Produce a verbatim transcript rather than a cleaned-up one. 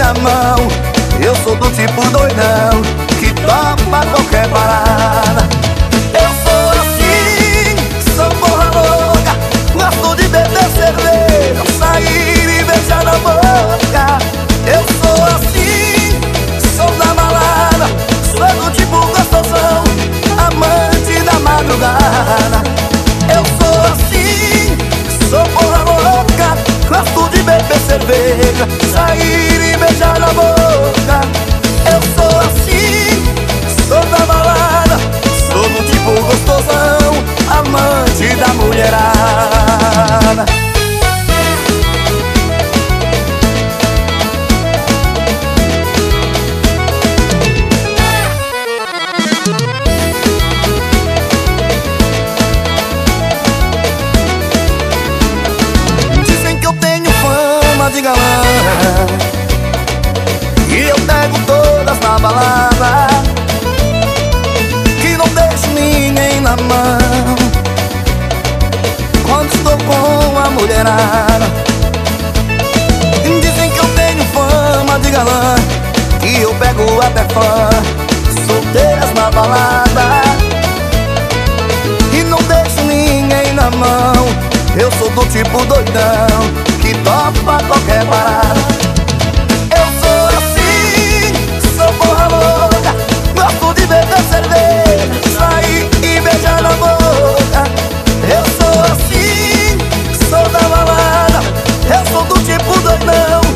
na mão. Eu sou do tipo doidão que topa qualquer parada. Eu sou assim, sou porra louca, gosto de beber cerveja, sair e beijar na boca. Eu sou assim, sou da balada, sou do tipo gostosão, amante da madrugada. Eu sou assim, sou porra louca, gosto de beber cerveja, sair e beijar na boca. Eu sou assim, sou da balada, sou do tipo gostosão, amante da mulherada. Dizem que eu tenho fama de galã, e eu pego todas na balada, que não deixo ninguém na mão quando estou com a mulherada. Dizem que eu tenho fama de galã, que eu pego até fã solteiras na balada, e não deixo ninguém na mão. Eu sou do tipo doidão que topa qualquer parada. Eu sou assim, sou porra louca, gosto de beber cerveja, sair e beijar na boca. Eu sou assim, sou da balada, eu sou do tipo doidão